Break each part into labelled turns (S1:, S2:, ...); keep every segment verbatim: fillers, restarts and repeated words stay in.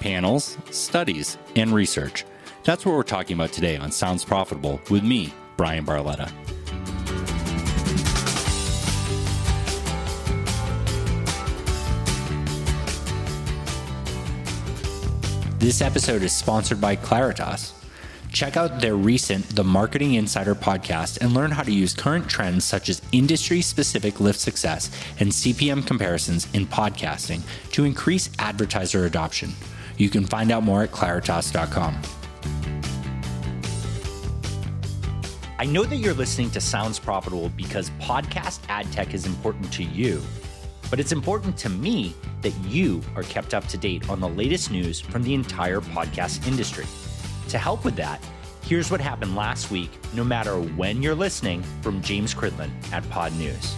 S1: panels, studies, and research. That's what we're talking about today on Sounds Profitable with me, Brian Barletta. This episode is sponsored by Claritas. Check out their recent The Marketing Insider podcast and learn how to use current trends such as industry-specific lift success and C P M comparisons in podcasting to increase advertiser adoption. You can find out more at claritas dot com. I know that you're listening to Sounds Profitable because podcast ad tech is important to you, but it's important to me that you are kept up to date on the latest news from the entire podcast industry. To help with that, here's what happened last week, no matter when you're listening, from James Cridland at Pod News.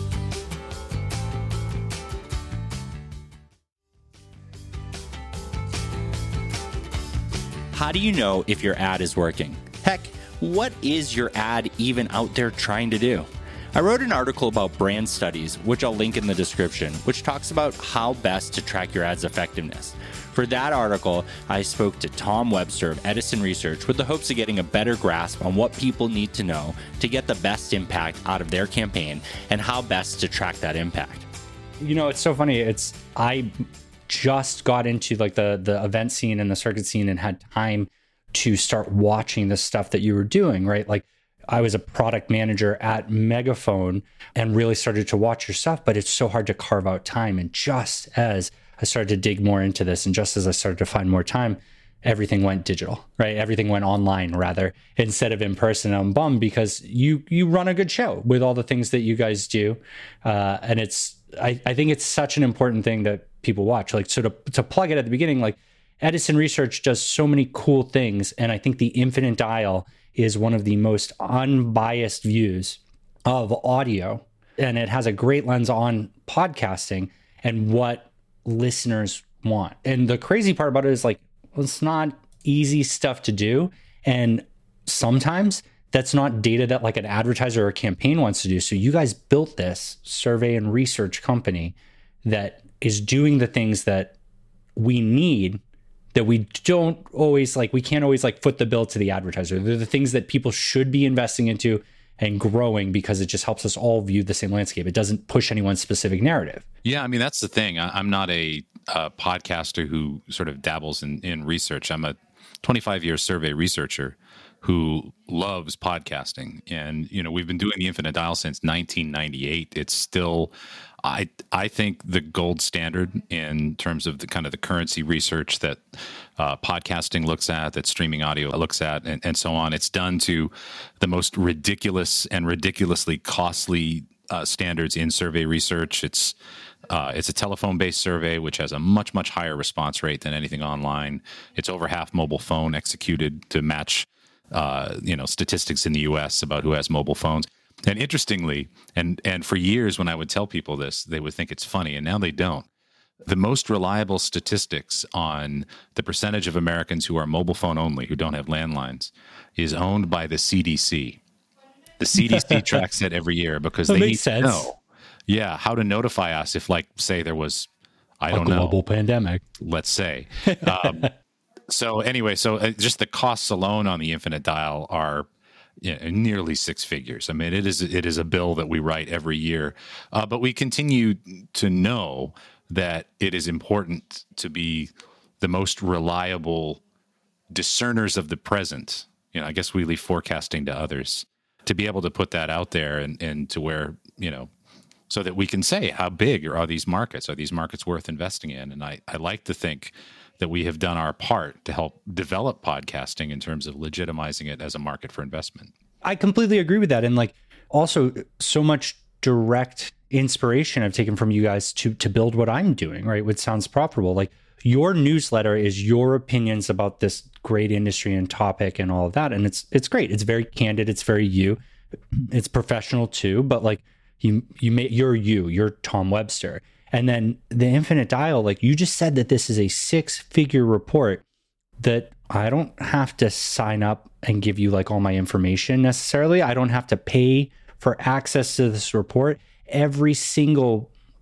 S1: How do you know if your ad is working? Heck, what is your ad even out there trying to do? I wrote an article about brand studies, which I'll link in the description, which talks about how best to track your ad's effectiveness. For that article, I spoke to Tom Webster of Edison Research with the hopes of getting a better grasp on what people need to know to get the best impact out of their campaign and how best to track that impact. You know, it's so funny. It's I just got into like the the event scene and the circuit scene and had time to start watching the stuff that you were doing, right? Like I was a product manager at Megaphone and really started to watch your stuff, but it's so hard to carve out time. And just as I started to dig more into this and just as I started to find more time, everything went digital, right? Everything went online rather instead of in person. I'm bummed because you you run a good show with all the things that you guys do. Uh, and it's I, I think it's such an important thing that people watch. Like, so to, to plug it at the beginning, like Edison Research does so many cool things. And I think the Infinite Dial is one of the most unbiased views of audio. And it has a great lens on podcasting and what listeners want. And the crazy part about it is like, it's not easy stuff to do. And sometimes that's not data that like an advertiser or a campaign wants to do. So you guys built this survey and research company that is doing the things that we need, that we don't always like, we can't always like foot the bill to the advertiser. They're the things that people should be investing into and growing because it just helps us all view the same landscape. It doesn't push anyone's specific narrative.
S2: Yeah, I mean, that's the thing. I, I'm not a, a podcaster who sort of dabbles in, in research. I'm a twenty-five year survey researcher who loves podcasting. And, you know, we've been doing the Infinite Dial since nineteen ninety-eight. It's still, I I think, the gold standard in terms of the kind of the currency research that uh, podcasting looks at, that streaming audio looks at, and, and so on. It's done to the most ridiculous and ridiculously costly uh, standards in survey research. It's uh, it's a telephone-based survey, which has a much, much higher response rate than anything online. It's over half mobile phone executed to match uh, you know statistics in the U S about who has mobile phones. And interestingly, and and for years when I would tell people this, they would think it's funny, and now they don't. The most reliable statistics on the percentage of Americans who are mobile phone only, who don't have landlines, is owned by the C D C. The C D C tracks it every year because
S1: that
S2: they
S1: makes
S2: need
S1: sense.
S2: to know, yeah, how to notify us if, like, say there was, I
S1: a
S2: don't know,
S1: global pandemic.
S2: Let's say. Um, so anyway, so uh, just the costs alone on the Infinite Dial are, you know, nearly six figures. I mean, it is it is a bill that we write every year, uh, but we continue to know that it is important to be the most reliable discerners of the present. You know, I guess we leave forecasting to others to be able to put that out there and, and to where, you know, so that we can say how big are these markets? Are these markets worth investing in? And I, I like to think that we have done our part to help develop podcasting in terms of legitimizing it as a market for investment.
S1: I completely agree with that. And like also so much direct inspiration I've taken from you guys to to build what I'm doing, right? Which sounds profitable. Like your newsletter is your opinions about this great industry and topic and all of that. And it's it's great. It's very candid. It's very you. It's professional too. But like you you may you're you, you're Tom Webster. And then the Infinite Dial, like you just said that this is a six-figure report that I don't have to sign up and give you like all my information necessarily. I don't have to pay for access to this report. Every single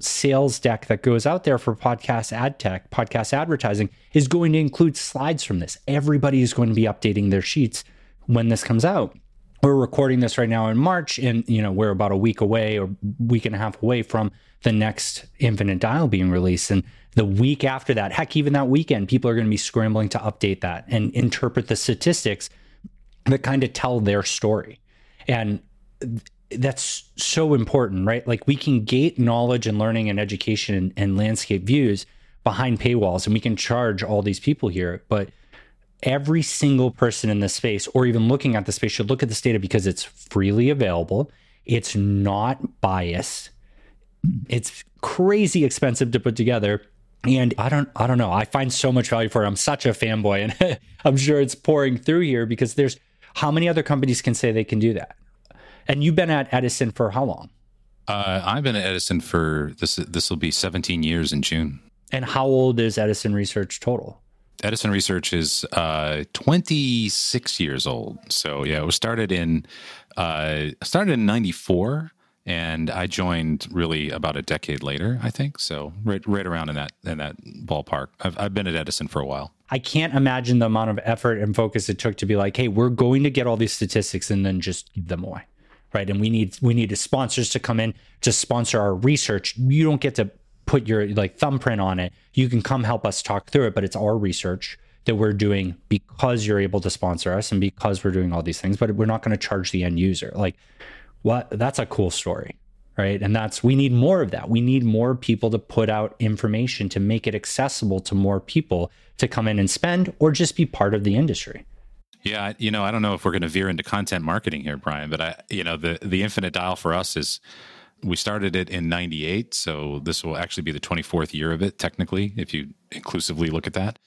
S3: sales deck that goes out there for podcast ad tech, podcast advertising is going to include slides from this. Everybody is going to be updating their sheets when this comes out. We're recording this right now in March, and you know we're about a week away or week and a half away from the next Infinite Dial being released. And the week after that, heck, even that weekend, people are going to be scrambling to update that and interpret the statistics that kind of tell their story. And that's so important, right? Like we can gate knowledge and learning and education and, and landscape views behind paywalls, and we can charge all these people here, but every single person in this space, or even looking at the space, should look at this data because it's freely available. It's not biased. It's crazy expensive to put together. And I don't, I don't know. I find so much value for it. I'm such a fanboy, and I'm sure it's pouring through here because there's how many other companies can say they can do that? And you've been at Edison for how long?
S2: Uh, I've been at Edison for this. This will be seventeen years in June.
S3: And how old is Edison Research total?
S2: Edison Research is uh, twenty-six years old. So yeah, it was started in uh, started in ninety-four, and I joined really about a decade later, I think. So right right around in that in that ballpark. I've I've been at Edison for a while.
S3: I can't imagine the amount of effort and focus it took to be like, hey, we're going to get all these statistics and then just give them away, right? And we need we need sponsors to come in to sponsor our research. You don't get to put your like thumbprint on it. You can come help us talk through it, but it's our research that we're doing because you're able to sponsor us and because we're doing all these things, but we're not going to charge the end user. Like what? That's a cool story, right? And that's, we need more of that. We need more people to put out information to make it accessible to more people to come in and spend or just be part of the industry.
S2: Yeah, you know, I don't know if we're going to veer into content marketing here, Brian, but I, you know, the the Infinite Dial for us is, we started it in ninety-eight, so this will actually be the twenty-fourth year of it, technically, if you inclusively look at that.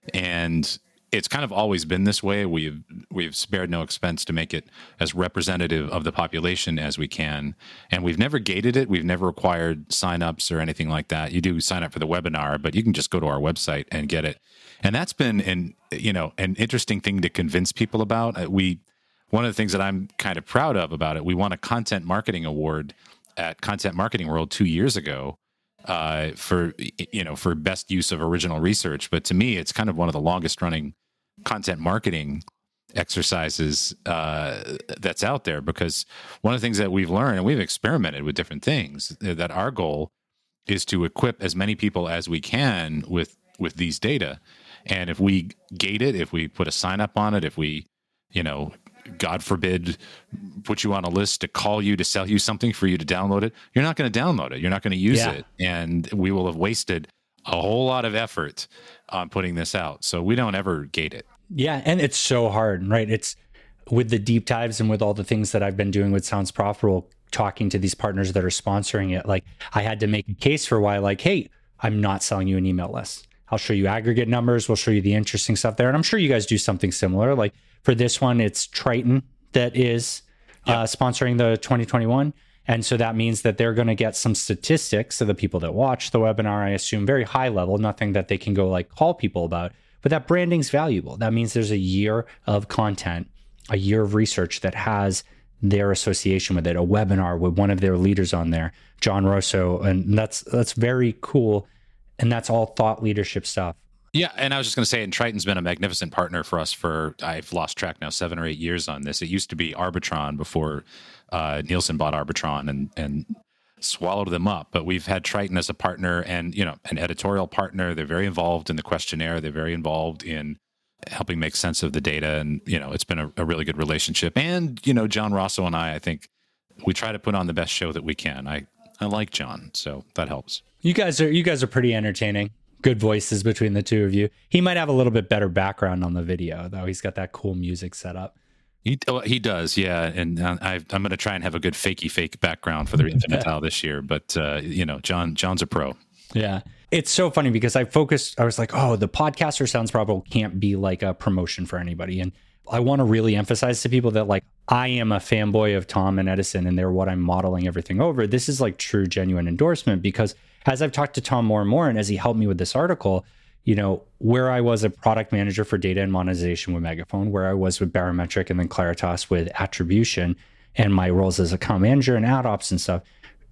S2: And it's kind of always been this way. We've we've spared no expense to make it as representative of the population as we can. And we've never gated it. We've never required signups or anything like that. You do sign up for the webinar, but you can just go to our website and get it. And that's been an, you know, an interesting thing to convince people about. We one of the things that I'm kind of proud of about it, we won a content marketing award at Content Marketing World two years ago uh, for, you know, for best use of original research. But to me, it's kind of one of the longest running content marketing exercises uh, that's out there, because one of the things that we've learned, and we've experimented with different things, that our goal is to equip as many people as we can with, with these data. And if we gate it, if we put a sign up on it, if we, you know, God forbid, put you on a list to call you to sell you something for you to download it, you're not going to download it. You're not going to use yeah. it. And we will have wasted a whole lot of effort on putting this out. So we don't ever gate it.
S3: Yeah. And it's so hard, right? It's with the deep dives and with all the things that I've been doing with Sounds Profitable, talking to these partners that are sponsoring it. Like I had to make a case for why, like, hey, I'm not selling you an email list. I'll show you aggregate numbers. We'll show you the interesting stuff there. And I'm sure you guys do something similar. Like, for this one, it's Triton that is yep. uh, sponsoring the twenty twenty-one. And so that means that they're going to get some statistics of the people that watch the webinar, I assume, very high level, nothing that they can go like call people about. But that branding's valuable. That means there's a year of content, a year of research that has their association with it, a webinar with one of their leaders on there, John Rosso. And that's that's very cool. And that's all thought leadership stuff.
S2: Yeah, and I was just going to say, and Triton's been a magnificent partner for us for, I've lost track now, seven or eight years on this. It used to be Arbitron before uh, Nielsen bought Arbitron and and swallowed them up. But we've had Triton as a partner and, you know, an editorial partner. They're very involved in the questionnaire. They're very involved in helping make sense of the data. And, you know, it's been a, a really good relationship. And, you know, John Rosso and I, I think we try to put on the best show that we can. I, I like John, so that helps.
S3: You guys are you guys are pretty entertaining. Good voices between the two of you. He might have a little bit better background on the video, though. He's got that cool music set up.
S2: He he does, yeah. And I, I'm going to try and have a good fakey fake background for the Infinite Dial this year. But uh, you know, John John's a pro.
S3: Yeah, it's so funny because I focused. I was like, oh, the podcaster Sounds Profitable can't be like a promotion for anybody, and I want to really emphasize to people that like I am a fanboy of Tom and Edison, and they're what I'm modeling everything over. This is like true, genuine endorsement because as I've talked to Tom more and more, and as he helped me with this article, you know, where I was a product manager for data and monetization with Megaphone, where I was with Barometric and then Claritas with attribution, and my roles as account manager and ad ops and stuff,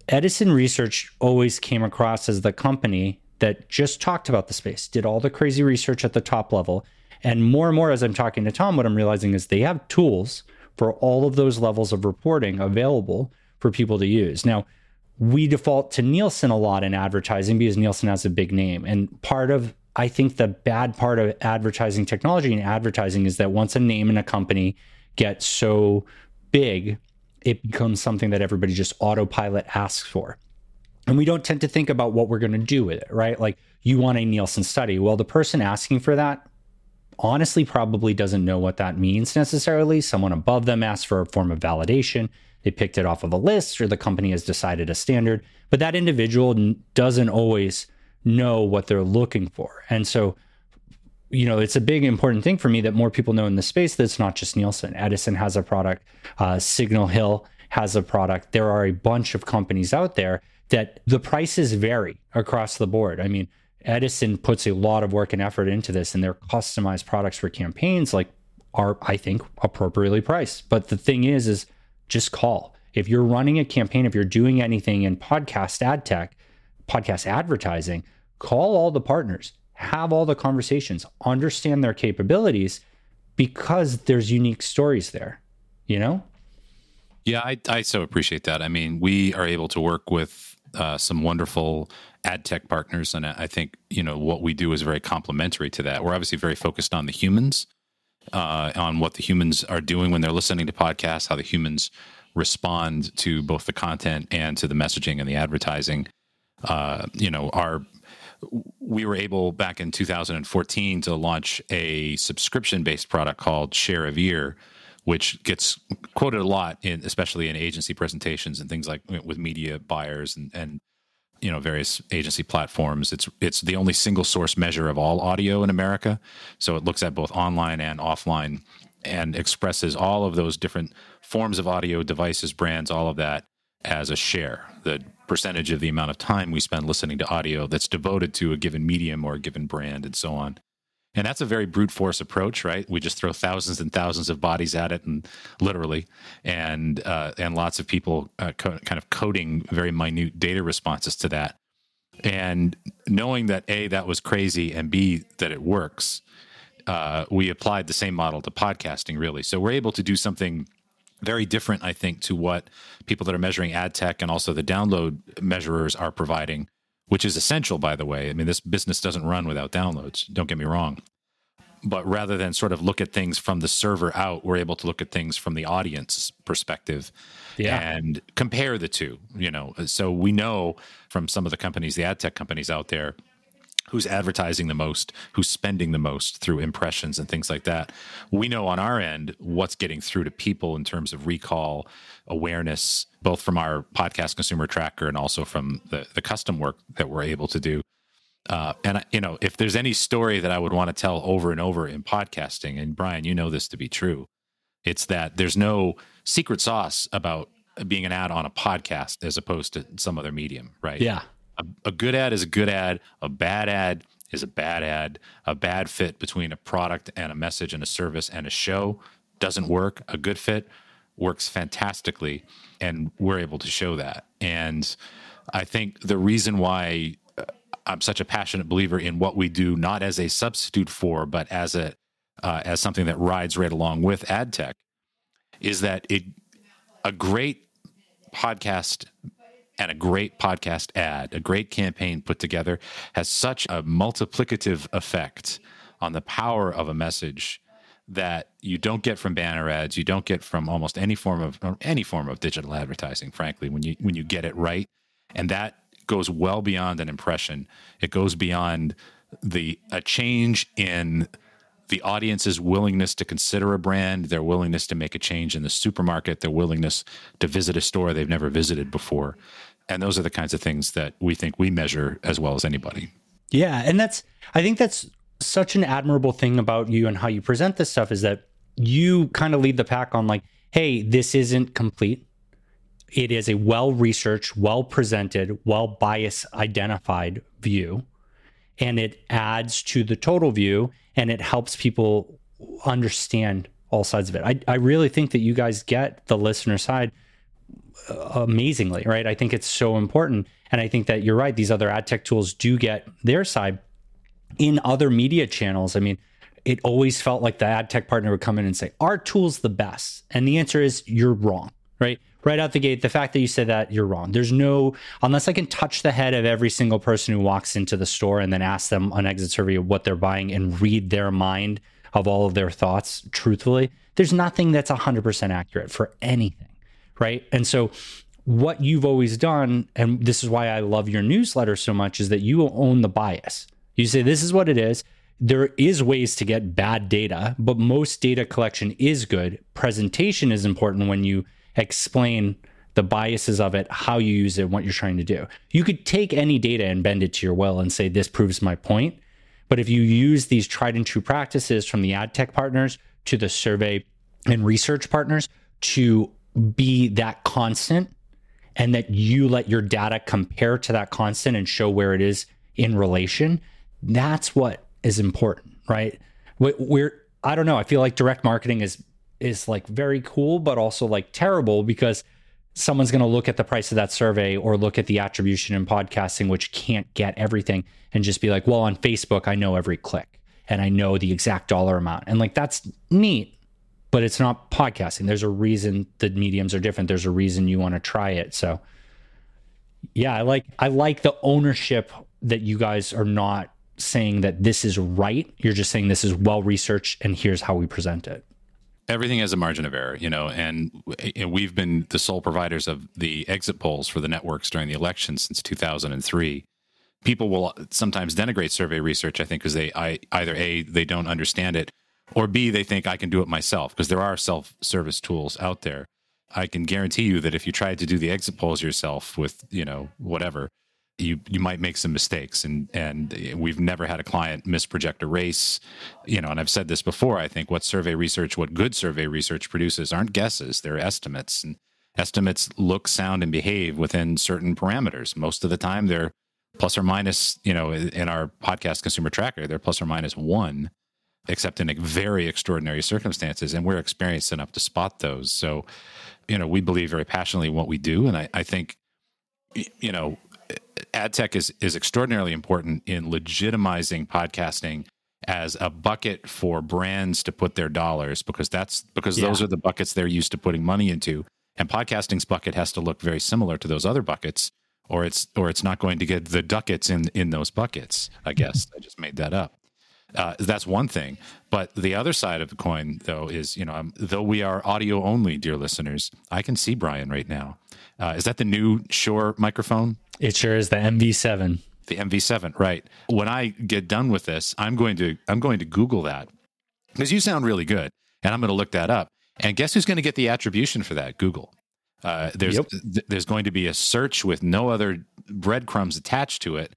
S3: Edison Research always came across as the company that just talked about the space, did all the crazy research at the top level. And more and more as I'm talking to Tom, what I'm realizing is they have tools for all of those levels of reporting available for people to use. Now, we default to Nielsen a lot in advertising because Nielsen has a big name. And part of, I think the bad part of advertising technology and advertising is that once a name in a company gets so big, it becomes something that everybody just autopilot asks for. And we don't tend to think about what we're going to do with it, right? Like, you want a Nielsen study. Well, the person asking for that honestly probably doesn't know what that means necessarily. Someone above them asked for a form of validation. They picked it off of a list, or the company has decided a standard, but that individual doesn't always know what they're looking for. And so, you know, it's a big important thing for me that more people know in the space that it's not just Nielsen. Edison has a product, uh, Signal Hill has a product. There are a bunch of companies out there that the prices vary across the board. I mean, Edison puts a lot of work and effort into this, and their customized products for campaigns like are, I think, appropriately priced. But the thing is, is just call. If you're running a campaign, if you're doing anything in podcast ad tech, podcast advertising, call all the partners, have all the conversations, understand their capabilities, because there's unique stories there, you know?
S2: Yeah, I, I so appreciate that. I mean, we are able to work with uh, some wonderful ad tech partners, and I think, you know, what we do is very complementary to that. We're obviously very focused on the humans, uh, on what the humans are doing when they're listening to podcasts, how the humans respond to both the content and to the messaging and the advertising. Uh, you know, our we were able back in two thousand fourteen to launch a subscription-based product called Share of Ear, which gets quoted a lot in, especially in agency presentations and things like with media buyers and, and, you know, various agency platforms. It's, it's the only single source measure of all audio in America. So it looks at both online and offline and expresses all of those different forms of audio, devices, brands, all of that as a share, the percentage of the amount of time we spend listening to audio that's devoted to a given medium or a given brand and so on. And that's a very brute force approach, right? We just throw thousands and thousands of bodies at it, and literally, and uh, and lots of people uh, co- kind of coding very minute data responses to that. And knowing that A, that was crazy, and B, that it works, uh, we applied the same model to podcasting, really. So we're able to do something very different, I think, to what people that are measuring ad tech and also the download measurers are providing, which is essential, by the way. I mean, this business doesn't run without downloads, don't get me wrong. But rather than sort of look at things from the server out, we're able to look at things from the audience perspective, yeah, and compare the two, you know. So we know from some of the companies, the ad tech companies out there, who's advertising the most, who's spending the most through impressions and things like that. We know on our end what's getting through to people in terms of recall, awareness, both from our podcast consumer tracker and also from the, the custom work that we're able to do. Uh, and, you know, if there's any story that I would want to tell over and over in podcasting, and Brian, you know this to be true, it's that there's no secret sauce about being an ad on a podcast as opposed to some other medium, right?
S3: Yeah.
S2: A, a good ad is a good ad. A bad ad is a bad ad. A bad fit between a product and a message and a service and a show doesn't work. A good fit works fantastically, and we're able to show that. And I think the reason why I'm such a passionate believer in what we do, not as a substitute for, but as a uh, as something that rides right along with ad tech, is that it a great podcast and a great podcast ad, a great campaign put together, has such a multiplicative effect on the power of a message that you don't get from banner ads, you don't get from almost any form of any form of digital advertising, frankly, when you when you get it right. And that goes well beyond an impression. It goes beyond the a change in the audience's willingness to consider a brand, their willingness to make a change in the supermarket, their willingness to visit a store they've never visited before. And those are the kinds of things that we think we measure as well as anybody.
S3: Yeah. And that's, I think that's such an admirable thing about you and how you present this stuff, is that you kind of lead the pack on like, hey, this isn't complete. It is a well-researched, well-presented, well-bias identified view, and it adds to the total view, and it helps people understand all sides of it. I, I really think that you guys get the listener side amazingly, right? I think it's so important. And I think that you're right. These other ad tech tools do get their side in other media channels. I mean, it always felt like the ad tech partner would come in and say, our tool's the best. And the answer is you're wrong, right? Right out the gate, the fact that you said that, you're wrong. There's no, unless I can touch the head of every single person who walks into the store and then ask them an exit survey of what they're buying and read their mind of all of their thoughts truthfully, there's nothing that's one hundred percent accurate for anything, right? And so what you've always done, and this is why I love your newsletter so much, is that you own the bias. You say, this is what it is. There is ways to get bad data, but most data collection is good. Presentation is important when you explain the biases of it, how you use it, and what you're trying to do. You could take any data and bend it to your will and say, this proves my point. But if you use these tried and true practices from the ad tech partners to the survey and research partners to be that constant, and that you let your data compare to that constant and show where it is in relation, that's what is important, right? We're, I don't know, I feel like direct marketing is is like very cool, but also like terrible, because someone's going to look at the price of that survey or look at the attribution in podcasting, which can't get everything, and just be like, well, on Facebook, I know every click and I know the exact dollar amount. And like, that's neat, but it's not podcasting. There's a reason the mediums are different. There's a reason you want to try it. So yeah, I like, I like the ownership that you guys are not saying that this is right. You're just saying this is well-researched and here's how we present it.
S2: Everything has a margin of error, you know, and, and we've been the sole providers of the exit polls for the networks during the election since two thousand three. People will sometimes denigrate survey research, I think, because they I, either A, they don't understand it, or B, they think I can do it myself, because there are self-service tools out there. I can guarantee you that if you tried to do the exit polls yourself with, you know, whatever, you you might make some mistakes, and and we've never had a client misproject a race, you know, and I've said this before, I think what survey research, what good survey research produces aren't guesses, they're estimates, and estimates look, sound, and behave within certain parameters. Most of the time they're plus or minus, you know, in our podcast consumer tracker, they're plus or minus one, except in very extraordinary circumstances, and we're experienced enough to spot those. So, you know, we believe very passionately in what we do, and I, I think, you know, ad tech is, is extraordinarily important in legitimizing podcasting as a bucket for brands to put their dollars, because that's because yeah. those are the buckets they're used to putting money into. And podcasting's bucket has to look very similar to those other buckets, or it's or it's not going to get the ducats in, in those buckets, I guess. I just made that up. Uh, that's one thing. But the other side of the coin, though, is, you know, um, though we are audio only, dear listeners, I can see Brian right now. Uh, is that the new Shure microphone?
S3: It sure is, the M V seven.
S2: The M V seven, right. When I get done with this, I'm going to I'm going to Google that, because you sound really good, and I'm going to look that up. And guess who's going to get the attribution for that? Google. Uh, there's yep. th- there's going to be a search with no other breadcrumbs attached to it.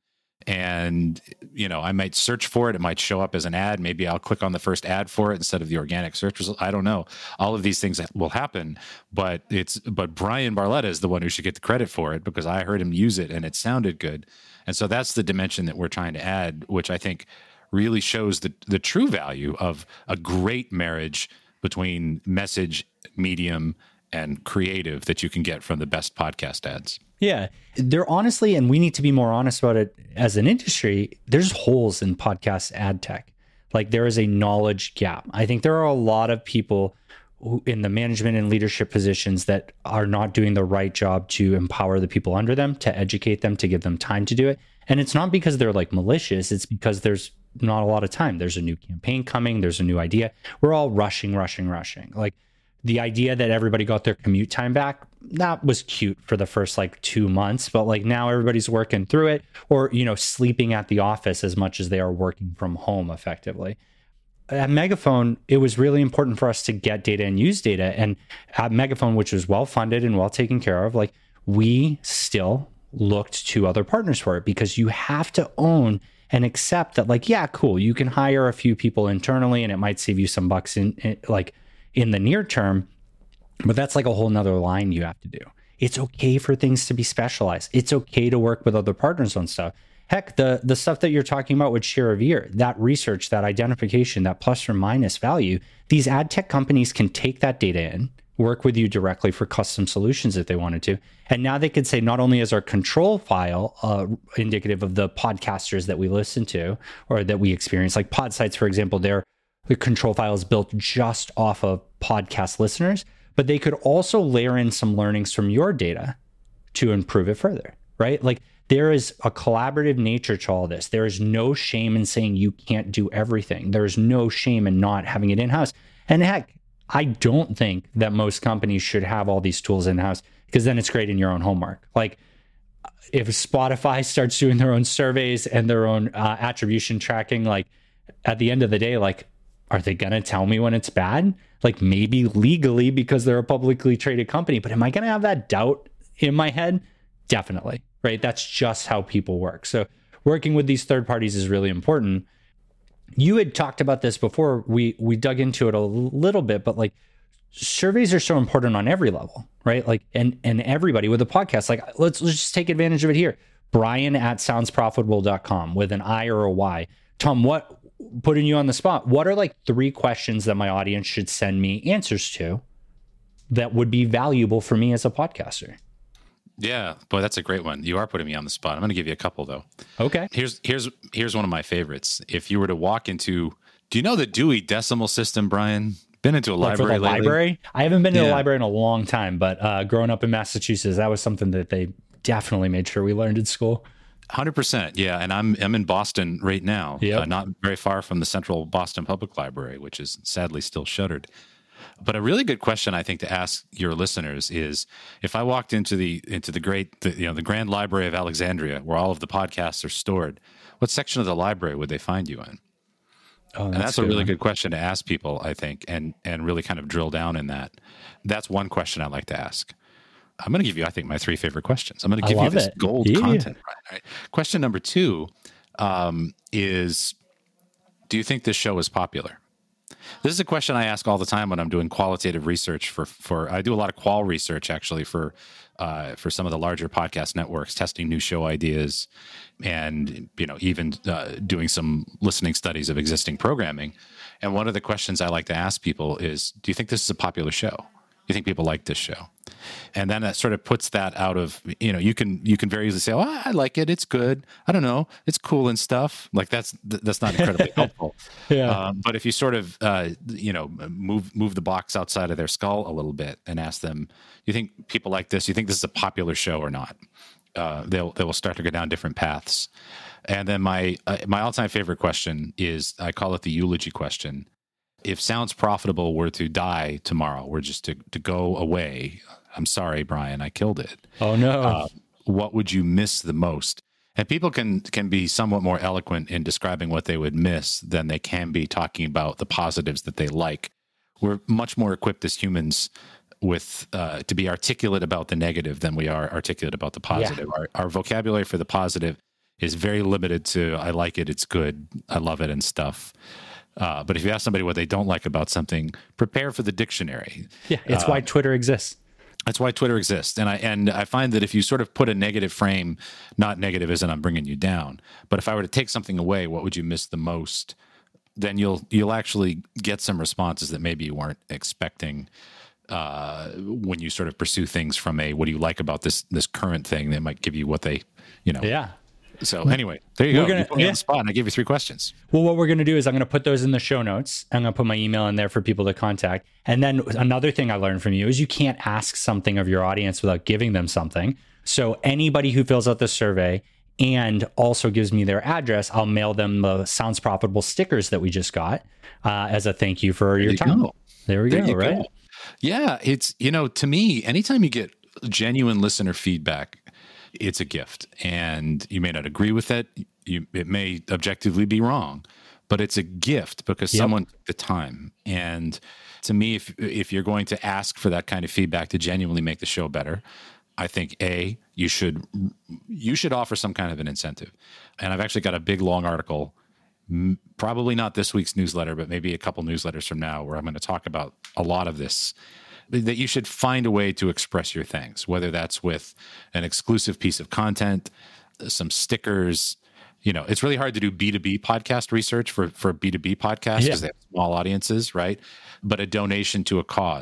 S2: And, you know, I might search for it. It might show up as an ad. Maybe I'll click on the first ad for it instead of the organic search result. I don't know. All of these things will happen, but it's, but Brian Barletta is the one who should get the credit for it, because I heard him use it and it sounded good. And so that's the dimension that we're trying to add, which I think really shows the, the true value of a great marriage between message, medium, and creative that you can get from the best podcast ads.
S3: Yeah, they're honestly, and we need to be more honest about it as an industry, there's holes in podcast ad tech. Like, there is a knowledge gap. I think there are a lot of people who, in the management and leadership positions, that are not doing the right job to empower the people under them, to educate them, to give them time to do it. And it's not because they're like malicious, it's because there's not a lot of time. There's a new campaign coming, there's a new idea. We're all rushing, rushing, rushing. Like, the idea that everybody got their commute time back, that was cute for the first like two months, but like now everybody's working through it, or, you know, sleeping at the office as much as they are working from home effectively. At Megaphone, it was really important for us to get data and use data. And at Megaphone, which was well funded and well taken care of, like, we still looked to other partners for it, because you have to own and accept that, like, yeah, cool, you can hire a few people internally and it might save you some bucks in, in like in the near term, but that's like a whole nother line you have to do. It's okay for things to be specialized. It's okay to work with other partners on stuff. Heck, the the stuff that you're talking about with share of ear, that research, that identification, that plus or minus value, these ad tech companies can take that data in, work with you directly for custom solutions if they wanted to. And now they could say, not only is our control file uh, indicative of the podcasters that we listen to or that we experience, like Podsights, for example, their the control file is built just off of podcast listeners, but they could also layer in some learnings from your data to improve it further, right? Like there is a collaborative nature to all this. There is no shame in saying you can't do everything. There's no shame in not having it in-house. And heck, I don't think that most companies should have all these tools in-house because then it's creating your own homework. Like if Spotify starts doing their own surveys and their own uh, attribution tracking, like at the end of the day, like, are they going to tell me when it's bad? Like maybe legally because they're a publicly traded company, but am I going to have that doubt in my head? Definitely, right? That's just how people work. So working with these third parties is really important. You had talked about this before. We we dug into it a little bit, but like surveys are so important on every level, right? Like and and everybody with a podcast, like let's let's just take advantage of it here. Brian at sounds profitable dot com with an I or a Y. Tom, what putting you on the spot, what are like three questions that my audience should send me answers to that would be valuable for me as a podcaster?
S2: Yeah, boy, that's a great one. You are putting me on the spot. I'm going to give you a couple though.
S3: Okay.
S2: Here's here's here's one of my favorites. If you were to walk into, do you know the Dewey Decimal System, Brian? Been into a
S3: like
S2: library
S3: for the
S2: lately?
S3: Library? I haven't been to
S2: Yeah.
S3: a library in a long time, but uh, growing up in Massachusetts, that was something that they definitely made sure we learned in school.
S2: one hundred percent. Yeah. And I'm I'm in Boston right now,
S3: Yep.
S2: uh, not very far from the Central Boston Public Library, which is sadly still shuttered. But a really good question, I think, to ask your listeners is: if I walked into the into the great, the, you know, the Grand Library of Alexandria, where all of the podcasts are stored, what section of the library would they find you in?
S3: Oh,
S2: And that's a really good question to ask people, I think, and and really kind of drill down in that. That's one question I'd like to ask. I'm going to give you, I think, my three favorite questions. I'm going to
S3: I
S2: give you
S3: love
S2: this
S3: it.
S2: gold
S3: Yeah.
S2: content. Right, right. Question number two um, is, do you think this show is popular? This is a question I ask all the time when I'm doing qualitative research for, for I do a lot of qual research actually for, uh, for some of the larger podcast networks, testing new show ideas and, you know, even uh, doing some listening studies of existing programming. And one of the questions I like to ask people is, do you think this is a popular show? Do you think people like this show? And then that sort of puts that out of, you know, you can you can very easily say, oh, I like it. It's good. I don't know. It's cool and stuff. Like that's that's not incredibly helpful.
S3: Yeah.
S2: Um, but if you sort of, uh, you know, move move the box outside of their skull a little bit and ask them, you think people like this? You think this is a popular show or not? Uh, they'll they will start to go down different paths. And then my uh, my all time favorite question is, I call it the eulogy question. If Sounds Profitable were to die tomorrow, were just to, to go away, I'm sorry, Brian, I killed it.
S3: Oh, no.
S2: Uh, what would you miss the most? And people can can be somewhat more eloquent in describing what they would miss than they can be talking about the positives that they like. We're much more equipped as humans with uh, to be articulate about the negative than we are articulate about the positive.
S3: Yeah.
S2: Our, our vocabulary for the positive is very limited to I like it, it's good, I love it, and stuff. Uh, but if you ask somebody what they don't like about something, prepare for the dictionary.
S3: Yeah, it's
S2: uh,
S3: why Twitter exists.
S2: That's why Twitter exists. And I and I find that if you sort of put a negative frame, not negative isn't I'm bringing you down, but if I were to take something away, what would you miss the most? Then you'll you'll actually get some responses that maybe you weren't expecting uh, when you sort of pursue things from a what do you like about this this current thing that might give you what they, you know.
S3: Yeah.
S2: So anyway, there you
S3: We're
S2: go.
S3: gonna-
S2: You put me
S3: yeah.
S2: on the spot and I gave you three questions.
S3: Well, what we're going to do is I'm going to put those in the show notes. I'm going to put my email in there for people to contact. And then another thing I learned from you is you can't ask something of your audience without giving them something. So anybody who fills out the survey and also gives me their address, I'll mail them the Sounds Profitable stickers that we just got uh, as a thank you for your
S2: you
S3: time.
S2: go.
S3: There we
S2: There
S3: go,
S2: you
S3: right?
S2: go. Yeah, it's, you know, to me, anytime you get genuine listener feedback, it's a gift. And you may not agree with it. You, it may objectively be wrong, but it's a gift because
S3: Yep.
S2: someone took the time. And to me, if if you're going to ask for that kind of feedback to genuinely make the show better, I think A, you should you should offer some kind of an incentive. And I've actually got a big long article, m- probably not this week's newsletter, but maybe a couple newsletters from now, where I'm going to talk about a lot of this. That you should find a way to express your things, whether that's with an exclusive piece of content, some stickers. You know, it's really hard to do B two B podcast research for, for a B two B podcast because
S3: Yeah.
S2: they have small audiences, right? But a donation to a cause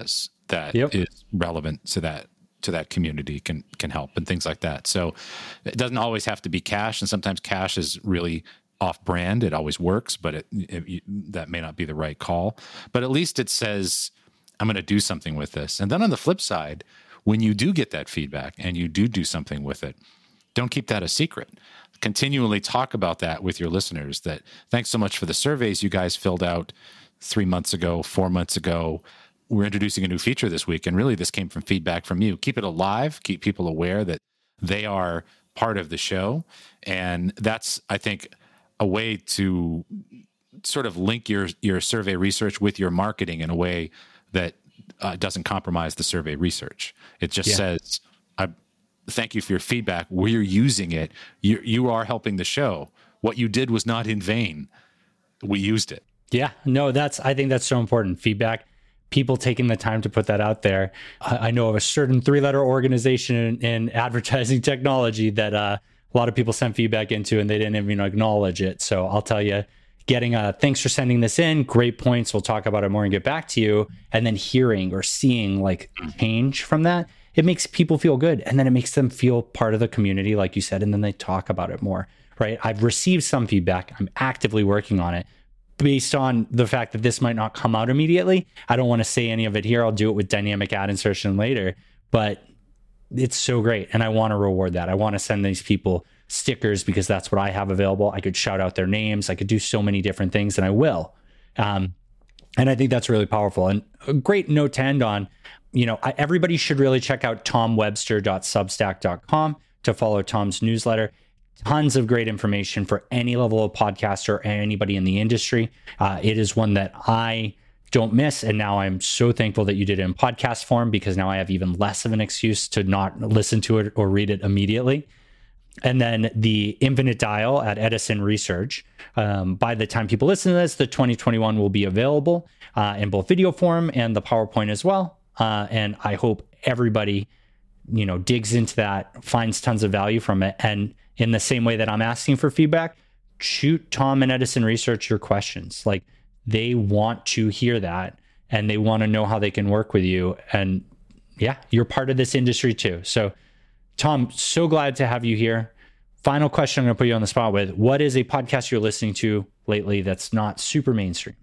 S2: that
S3: yep.
S2: is relevant to that to that community can can help and things like that. So it doesn't always have to be cash, and sometimes cash is really off brand. It always works, but it, it, that may not be the right call. But at least it says, I'm going to do something with this. And then on the flip side, when you do get that feedback and you do do something with it, don't keep that a secret. Continually talk about that with your listeners, that thanks so much for the surveys you guys filled out three months ago, four months ago. We're introducing a new feature this week, and really this came from feedback from you. Keep it alive, keep people aware that they are part of the show. And that's, I think, a way to sort of link your your survey research with your marketing in a way that uh, doesn't compromise the survey research. It just yeah. says, I thank you for your feedback. We're using it. You, you are helping the show. What you did was not in vain. We used it.
S3: Yeah, no, that's, I think that's so important. Feedback, people taking the time to put that out there. I, I know of a certain three letter organization in, in advertising technology that uh, a lot of people sent feedback into and they didn't even acknowledge it. So I'll tell you, getting a thanks for sending this in, great points. We'll talk about it more and get back to you. And then hearing or seeing like change from that, it makes people feel good. And then it makes them feel part of the community, like you said, and then they talk about it more, right? I've received some feedback. I'm actively working on it. Based on the fact that this might not come out immediately, I don't want to say any of it here. I'll do it with dynamic ad insertion later, but it's so great. And I want to reward that. I want to send these people stickers because that's what I have available. I could shout out their names. I could do so many different things, and I will. Um, and I think that's really powerful. And a great note to end on, you know, I, everybody should really check out tom webster dot substack dot com to follow Tom's newsletter. Tons of great information for any level of podcaster or anybody in the industry. Uh, it is one that I don't miss. And now I'm so thankful that you did it in podcast form, because now I have even less of an excuse to not listen to it or read it immediately. And then the Infinite Dial at Edison Research. Um, by the time people listen to this, the twenty twenty-one will be available uh, in both video form and the PowerPoint as well. Uh, and I hope everybody, you know, digs into that, finds tons of value from it. And in the same way that I'm asking for feedback, shoot Tom and Edison Research your questions. Like, they want to hear that and they want to know how they can work with you. And yeah, you're part of this industry too. So Tom, so glad to have you here. Final question I'm going to put you on the spot with. What is a podcast you're listening to lately that's not super mainstream?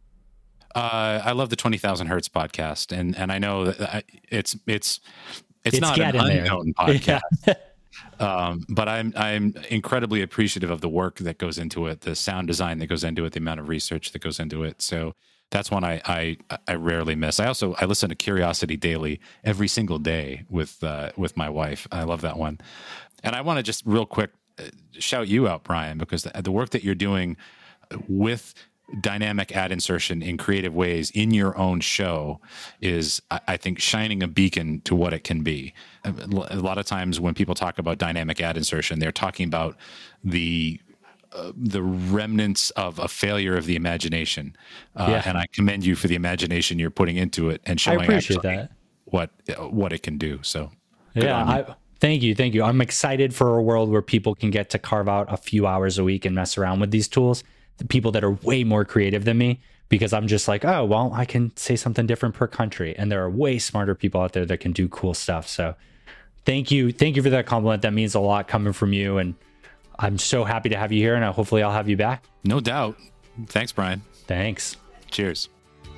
S2: Uh, I love the twenty thousand Hertz podcast. And and I know that it's, it's, it's, it's not an unknown there. podcast. Yeah. Um, but I'm I'm incredibly appreciative of the work that goes into it, the sound design that goes into it, the amount of research that goes into it. So that's one I I, I rarely miss. I also I listen to Curiosity Daily every single day with uh, with my wife. I love that one. And I want to just real quick shout you out, Brian, because the, the work that you're doing with dynamic ad insertion in creative ways in your own show is, I think, shining a beacon to what it can be. A lot of times when people talk about dynamic ad insertion, they're talking about the uh, the remnants of a failure of the imagination. Uh, yeah. And I commend you for the imagination you're putting into it and showing
S3: I appreciate that.
S2: what what it can do. So
S3: yeah, I, thank you, thank you. I'm excited for a world where people can get to carve out a few hours a week and mess around with these tools. The people that are way more creative than me, because I'm just like, oh, well, I can say something different per country. And there are way smarter people out there that can do cool stuff. So thank you. Thank you for that compliment. That means a lot coming from you. And I'm so happy to have you here. And hopefully I'll have you back.
S2: No doubt. Thanks, Brian.
S3: Thanks.
S2: Cheers.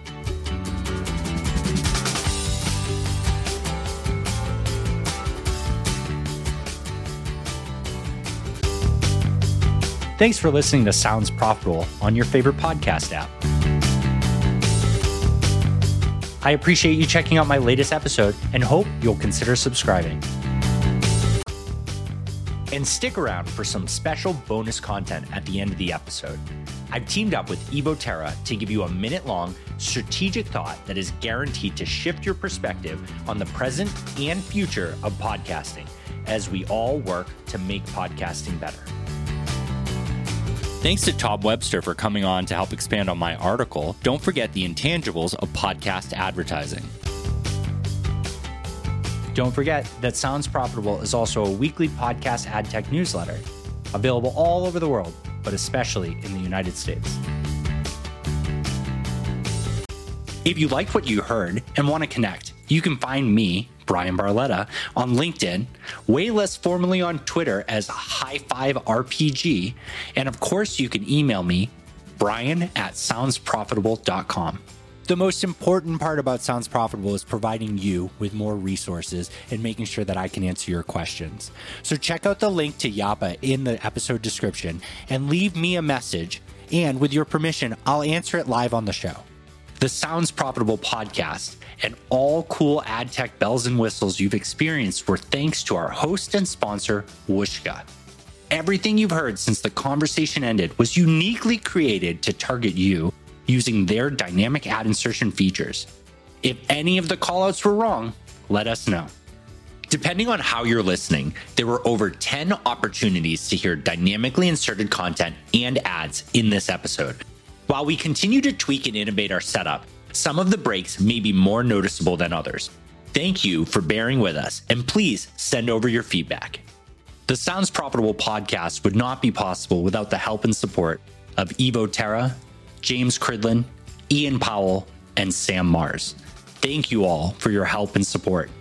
S3: Thanks for listening to Sounds Profitable on your favorite podcast app. I appreciate you checking out my latest episode and hope you'll consider subscribing. And stick around for some special bonus content at the end of the episode. I've teamed up with Evoterra to give you a minute-long strategic thought that is guaranteed to shift your perspective on the present and future of podcasting as we all work to make podcasting better. Thanks to Tom Webster for coming on to help expand on my article. Don't forget the intangibles of podcast advertising. Don't forget that Sounds Profitable is also a weekly podcast ad tech newsletter, available all over the world, but especially in the United States. If you liked what you heard and want to connect,
S1: You can find me, Brian Barletta, on LinkedIn, way less formally on Twitter as High Five R P G, and of course you can email me, brian at sounds profitable dot com. The most important part about Sounds Profitable is providing you with more resources and making sure that I can answer your questions. So check out the link to Yappa in the episode description and leave me a message, and with your permission, I'll answer it live on the show. The Sounds Profitable podcast and all cool ad tech bells and whistles you've experienced were thanks to our host and sponsor, Whooshkaa. Everything you've heard since the conversation ended was uniquely created to target you using their dynamic ad insertion features. If any of the callouts were wrong, let us know. Depending on how you're listening, there were over ten opportunities to hear dynamically inserted content and ads in this episode. While we continue to tweak and innovate our setup, some of the breaks may be more noticeable than others. Thank you for bearing with us, and please send over your feedback. The Sounds Profitable podcast would not be possible without the help and support of Evo Terra, James Cridlin, Ian Powell, and Sam Mars. Thank you all for your help and support.